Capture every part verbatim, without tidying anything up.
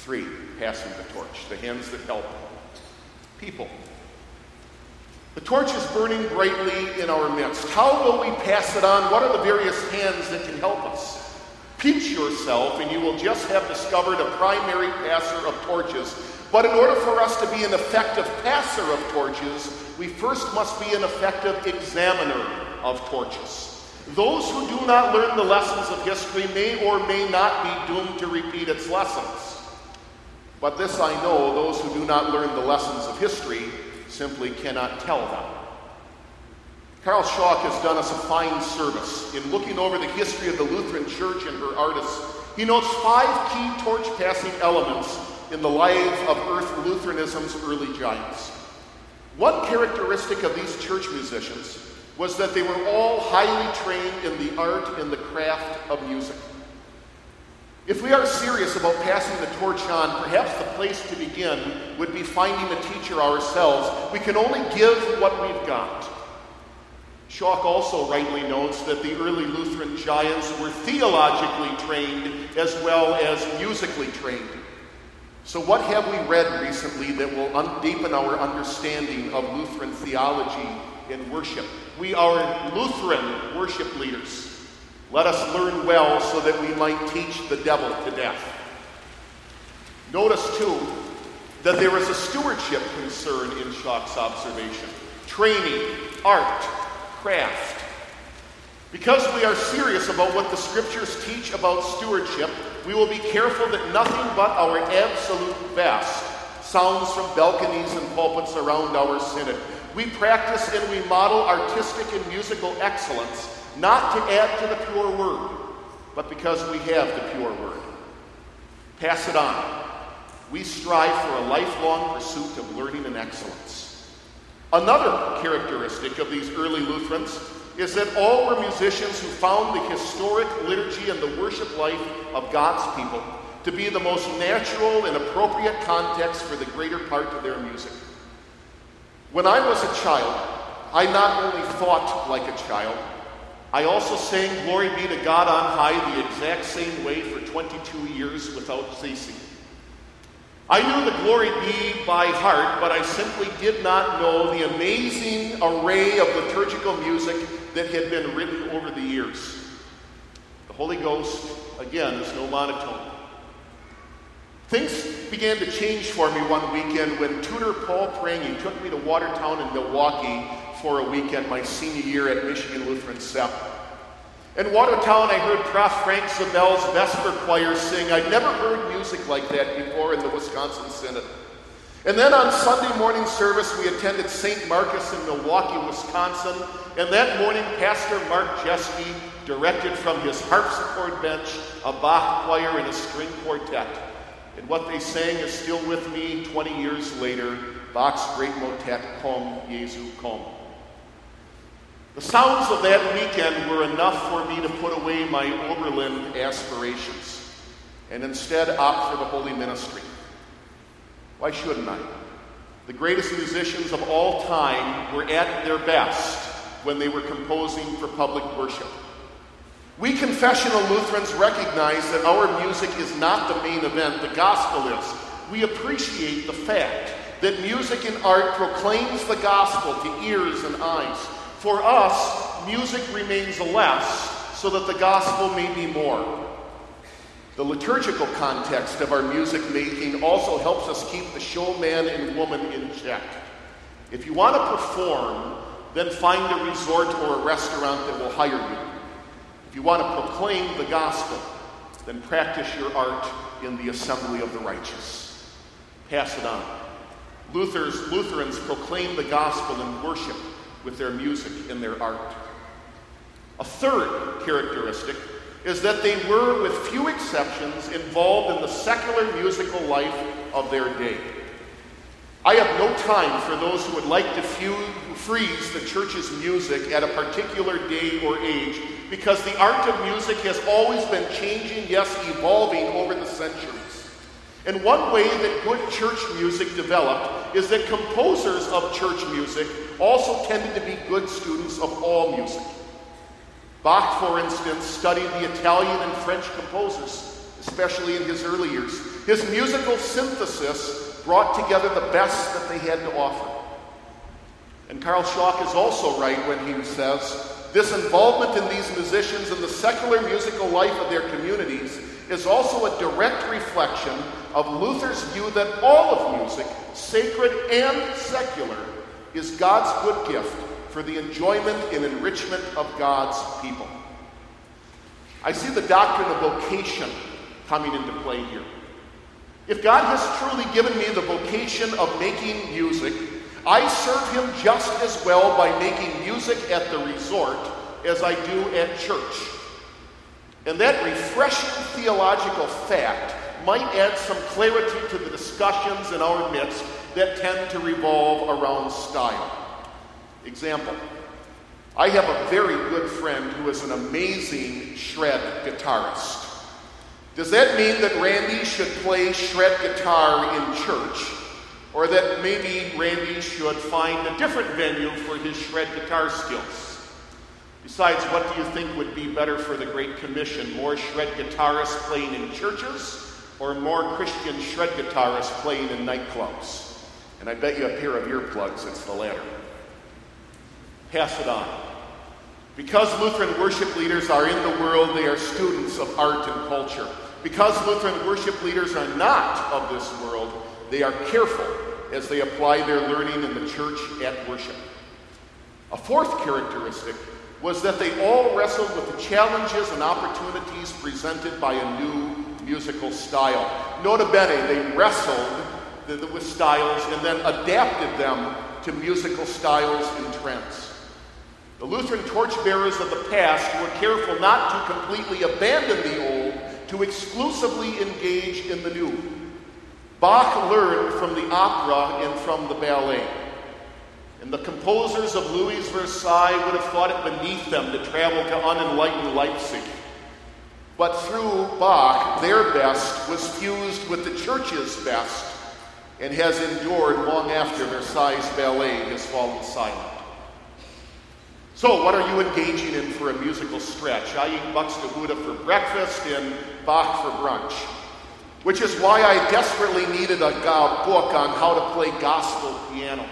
Three, passing the torch, the hands that help people. The torch is burning brightly in our midst. How will we pass it on? What are the various hands that can help us? Pinch yourself and you will just have discovered a primary passer of torches. But in order for us to be an effective passer of torches, we first must be an effective examiner of torches. Those who do not learn the lessons of history may or may not be doomed to repeat its lessons. But this I know, those who do not learn the lessons of history simply cannot tell them. Carl Schock has done us a fine service in looking over the history of the Lutheran Church and her artists. He notes five key torch-passing elements in the life of Earth Lutheranism's early giants. One characteristic of these church musicians was that they were all highly trained in the art and the craft of music. If we are serious about passing the torch on, perhaps the place to begin would be finding a teacher ourselves. We can only give what we've got. Schock also rightly notes that the early Lutheran giants were theologically trained as well as musically trained. So what have we read recently that will un- deepen our understanding of Lutheran theology and worship? We are Lutheran worship leaders. Let us learn well so that we might teach the devil to death. Notice, too, that there is a stewardship concern in Schock's observation. Training, art, craft. Because we are serious about what the Scriptures teach about stewardship, we will be careful that nothing but our absolute best sounds from balconies and pulpits around our synod. We practice and we model artistic and musical excellence, not to add to the pure word, but because we have the pure word. Pass it on. We strive for a lifelong pursuit of learning and excellence. Another characteristic of these early Lutherans is that all were musicians who found the historic liturgy and the worship life of God's people to be the most natural and appropriate context for the greater part of their music. When I was a child, I not only thought like a child, I also sang Glory Be to God on High the exact same way for twenty-two years without ceasing. I knew the Glory Be by heart, but I simply did not know the amazing array of liturgical music that had been written over the years. The Holy Ghost, again, is no monotone. Things began to change for me one weekend when tutor Paul Prangy took me to Watertown in Milwaukee for a weekend my senior year at Michigan Lutheran S E P. In Watertown, I heard Prof Frank Zabel's Vesper Choir sing. I'd never heard music like that before in the Wisconsin Synod. And then on Sunday morning service, we attended Saint Marcus in Milwaukee, Wisconsin, and that morning, Pastor Mark Jeske directed from his harpsichord bench a Bach choir and a string quartet. And what they sang is still with me twenty years later, Bach's great motet, Komm, Jesu, komm. The sounds of that weekend were enough for me to put away my Oberlin aspirations and instead opt for the holy ministry. Why shouldn't I? The greatest musicians of all time were at their best when they were composing for public worship. We confessional Lutherans recognize that our music is not the main event, the gospel is. We appreciate the fact that music and art proclaims the gospel to ears and eyes. For us, music remains less so that the gospel may be more. The liturgical context of our music making also helps us keep the showman and woman in check. If you want to perform, then find a resort or a restaurant that will hire you. If you want to proclaim the gospel, then practice your art in the assembly of the righteous. Pass it on. Luther's, Lutherans proclaim the gospel in worship with their music and their art. A third characteristic is that they were, with few exceptions, involved in the secular musical life of their day. I have no time for those who would like to freeze the church's music at a particular day or age, because the art of music has always been changing, yes, evolving over the centuries. And one way that good church music developed is that composers of church music also tended to be good students of all music. Bach, for instance, studied the Italian and French composers, especially in his early years. His musical synthesis brought together the best that they had to offer. And Carl Schock is also right when he says, this involvement in these musicians in the secular musical life of their communities is also a direct reflection of Luther's view that all of music, sacred and secular, is God's good gift for the enjoyment and enrichment of God's people. I see the doctrine of vocation coming into play here. If God has truly given me the vocation of making music, I serve him just as well by making music at the resort as I do at church. And that refreshing theological fact might add some clarity to the discussions in our midst that tend to revolve around style. Example, I have a very good friend who is an amazing shred guitarist. Does that mean that Randy should play shred guitar in church? Or that maybe Randy should find a different venue for his shred guitar skills? Besides, what do you think would be better for the Great Commission? More shred guitarists playing in churches, or more Christian shred guitarists playing in nightclubs? And I bet you a pair of earplugs, it's the latter. Pass it on. Because Lutheran worship leaders are in the world, they are students of art and culture. Because Lutheran worship leaders are not of this world, they are careful as they apply their learning in the church at worship. A fourth characteristic was that they all wrestled with the challenges and opportunities presented by a new musical style. Nota bene, they wrestled with styles and then adapted them to musical styles and trends. The Lutheran torchbearers of the past were careful not to completely abandon the old, to exclusively engage in the new. Bach learned from the opera and from the ballet. And the composers of Louis Versailles would have thought it beneath them to travel to unenlightened Leipzig. But through Bach, their best was fused with the church's best and has endured long after Versailles ballet has fallen silent. So, what are you engaging in for a musical stretch? I eat Buxtehude for breakfast and Bach for brunch. Which is why I desperately needed a uh, book on how to play gospel piano.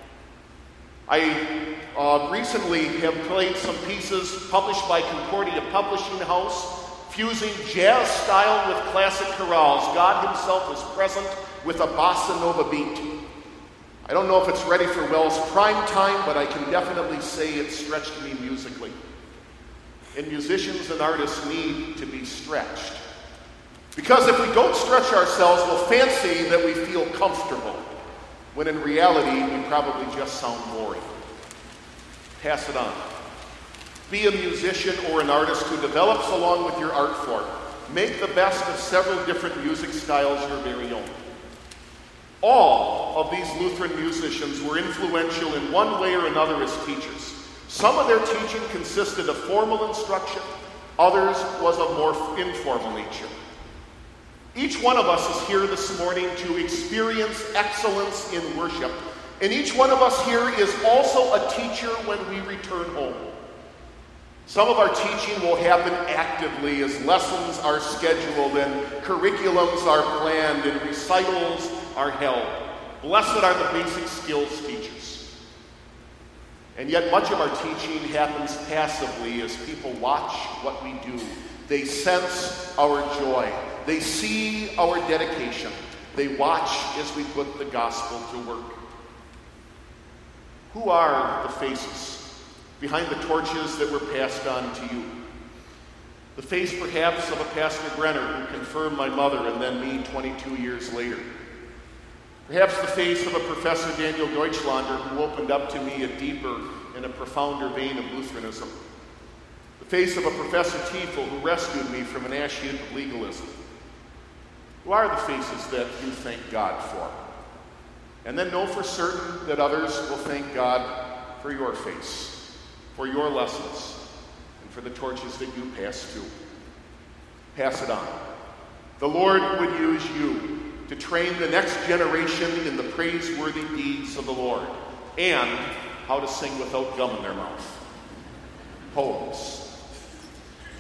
I uh, recently have played some pieces published by Concordia Publishing House, fusing jazz style with classic chorales. God himself is present with a bossa nova beat. I don't know if it's ready for Wells prime time, but I can definitely say it stretched me musically. And musicians and artists need to be stretched. Because if we don't stretch ourselves, we'll fancy that we feel comfortable, when in reality, we probably just sound boring. Pass it on. Be a musician or an artist who develops along with your art form. Make the best of several different music styles your very own. All of these Lutheran musicians were influential in one way or another as teachers. Some of their teaching consisted of formal instruction, others was of more informal nature. Each one of us is here this morning to experience excellence in worship, and each one of us here is also a teacher when we return home. Some of our teaching will happen actively as lessons are scheduled and curriculums are planned and recitals are held. Blessed are the basic skills teachers. And yet much of our teaching happens passively as people watch what we do. They sense our joy. They see our dedication. They watch as we put the gospel to work. Who are the faces behind the torches that were passed on to you? The face perhaps of a Pastor Brenner who confirmed my mother and then me twenty-two years later. Perhaps the face of a Professor Daniel Deutschlander who opened up to me a deeper and a profounder vein of Lutheranism. The face of a Professor Tiefel who rescued me from an ash heap of legalism. Who are the faces that you thank God for? And then know for certain that others will thank God for your face, for your lessons, and for the torches that you pass too. Pass it on. The Lord would use you to train the next generation in the praiseworthy deeds of the Lord and how to sing without gum in their mouth. Poems.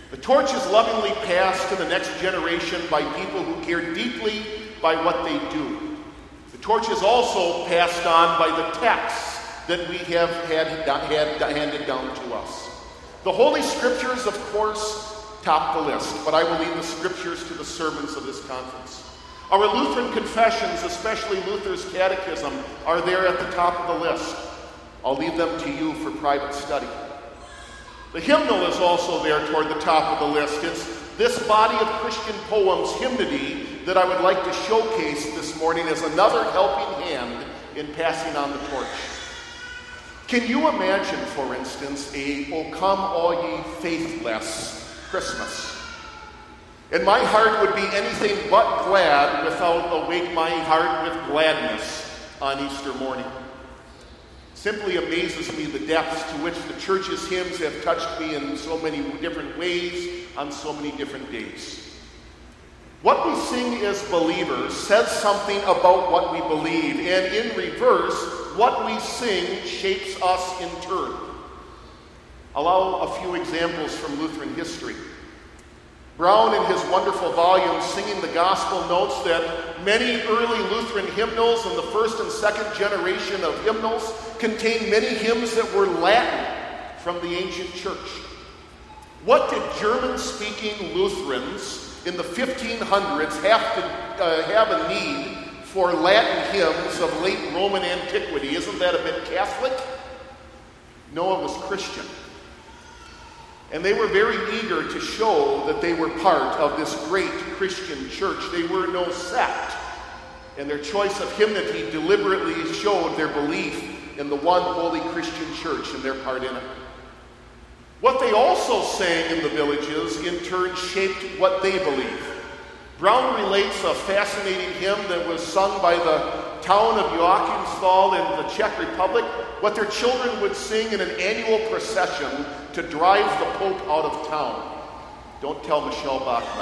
The torch is lovingly passed to the next generation by people who care deeply by what they do. The torch is also passed on by the texts that we have had, had handed down to us. The Holy Scriptures, of course, top the list, but I will leave the Scriptures to the sermons of this conference. Our Lutheran confessions, especially Luther's Catechism, are there at the top of the list. I'll leave them to you for private study. The hymnal is also there toward the top of the list. It's this body of Christian poems, hymnody, that I would like to showcase this morning as another helping hand in passing on the torch. Can you imagine, for instance, a "O come all ye faithless" Christmas? And my heart would be anything but glad without "Awake my heart with gladness" on Easter morning. Simply amazes me the depths to which the church's hymns have touched me in so many different ways on so many different days. What we sing as believers says something about what we believe, and in reverse, what we sing shapes us in turn. Allow a few examples from Lutheran history. Brown, in his wonderful volume, Singing the Gospel, notes that many early Lutheran hymnals in the first and second generation of hymnals contained many hymns that were Latin from the ancient church. What did German-speaking Lutherans in the fifteen hundreds have to uh, have a need for Latin hymns of late Roman antiquity? Isn't that a bit Catholic? No, it was Christian. And they were very eager to show that they were part of this great Christian church. They were no sect. And their choice of hymnody deliberately showed their belief in the one holy Christian church and their part in it. What they also sang in the villages, in turn, shaped what they believed. Brown relates a fascinating hymn that was sung by the town of Joachimsthal in the Czech Republic, what their children would sing in an annual procession to drive the Pope out of town. Don't tell Michelle Bachmann.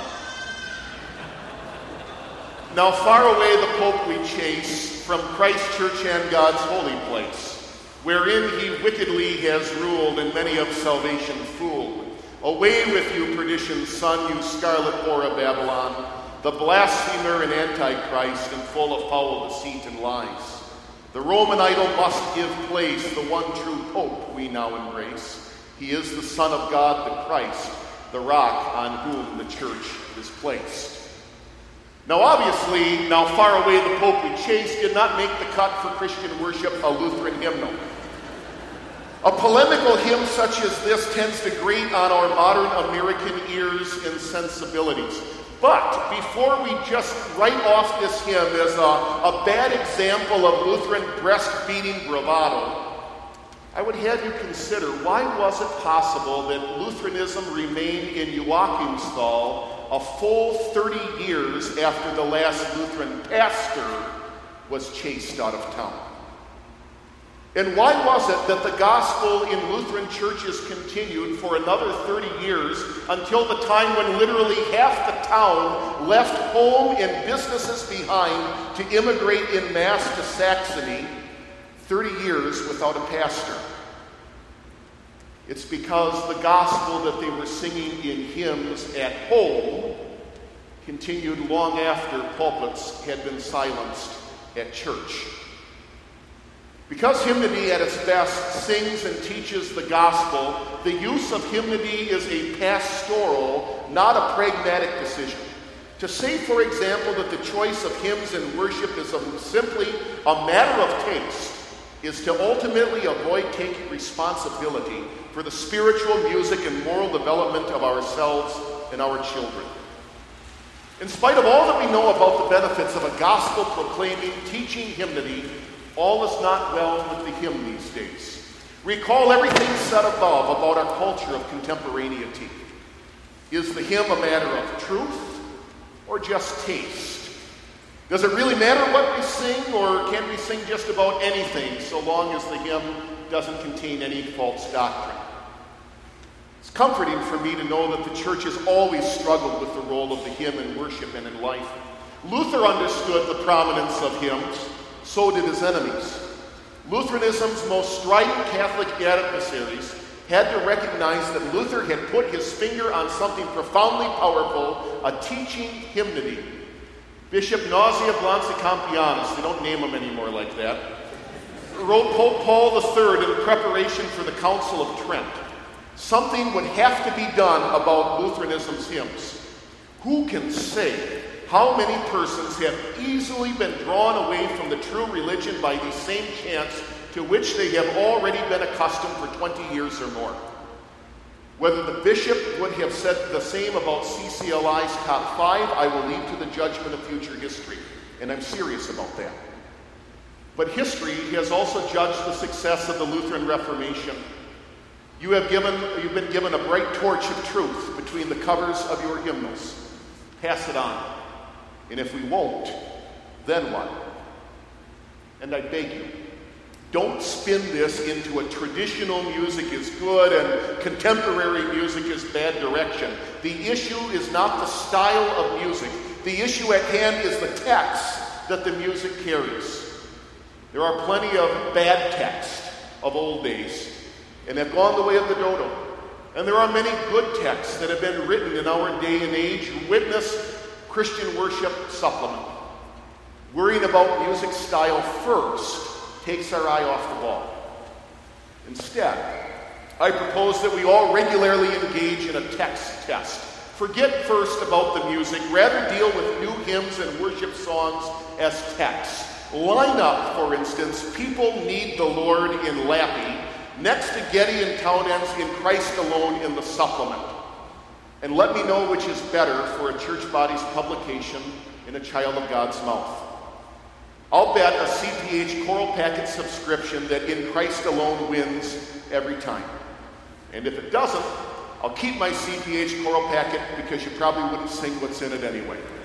Now far away the Pope we chase from Christ Church and God's holy place, wherein he wickedly has ruled and many of salvation fooled. Away with you, perdition's son, you scarlet whore of Babylon, the blasphemer and antichrist, and full of foul deceit and lies. The Roman idol must give place, the one true Pope we now embrace. He is the Son of God, the Christ, the rock on whom the church is placed. Now obviously, now far away the Pope we chase did not make the cut for Christian worship, a Lutheran hymnal. A polemical hymn such as this tends to grate on our modern American ears and sensibilities. But before we just write off this hymn as a, a bad example of Lutheran breast-beating bravado, I would have you consider, why was it possible that Lutheranism remained in Joachimsthal a full thirty years after the last Lutheran pastor was chased out of town? And why was it that the gospel in Lutheran churches continued for another thirty years until the time when literally half the town left home and businesses behind to immigrate in mass to Saxony, thirty years without a pastor? It's because the gospel that they were singing in hymns at home continued long after pulpits had been silenced at church. Because hymnody at its best sings and teaches the gospel, the use of hymnody is a pastoral, not a pragmatic decision. To say, for example, that the choice of hymns in worship is a, simply a matter of taste is to ultimately avoid taking responsibility for the spiritual, music, and moral development of ourselves and our children. In spite of all that we know about the benefits of a gospel-proclaiming, teaching hymnody, all is not well with the hymn these days. Recall everything said above about our culture of contemporaneity. Is the hymn a matter of truth or just taste? Does it really matter what we sing, or can we sing just about anything so long as the hymn doesn't contain any false doctrine? It's comforting for me to know that the church has always struggled with the role of the hymn in worship and in life. Luther understood the prominence of hymns. So did his enemies. Lutheranism's most strident Catholic adversaries had to recognize that Luther had put his finger on something profoundly powerful, a teaching hymnody. Bishop Nausea Blancy Campianus, they don't name him anymore like that, wrote Pope Paul the Third in preparation for the Council of Trent. Something would have to be done about Lutheranism's hymns. Who can say how many persons have easily been drawn away from the true religion by these same chants to which they have already been accustomed for twenty years or more? Whether the bishop would have said the same about C C L I's top five, I will leave to the judgment of future history, and I'm serious about that. But history has also judged the success of the Lutheran Reformation. You have given, you've been given a bright torch of truth between the covers of your hymnals. Pass it on. And if we won't, then what? And I beg you, don't spin this into a traditional music is good and contemporary music is bad direction. The issue is not the style of music. The issue at hand is the text that the music carries. There are plenty of bad texts of old days and have gone the way of the dodo. And there are many good texts that have been written in our day and age. Witness Christian Worship Supplement. Worrying about music style first takes our eye off the ball. Instead, I propose that we all regularly engage in a text test. Forget first about the music, rather deal with new hymns and worship songs as texts. Line up, for instance, People Need the Lord in Lappy, next to Getty and Townend's In Christ Alone in the supplement. And let me know which is better for a church body's publication in a child of God's mouth. I'll bet a C P H choral packet subscription that In Christ Alone wins every time. And if it doesn't, I'll keep my C P H choral packet because you probably wouldn't sing what's in it anyway.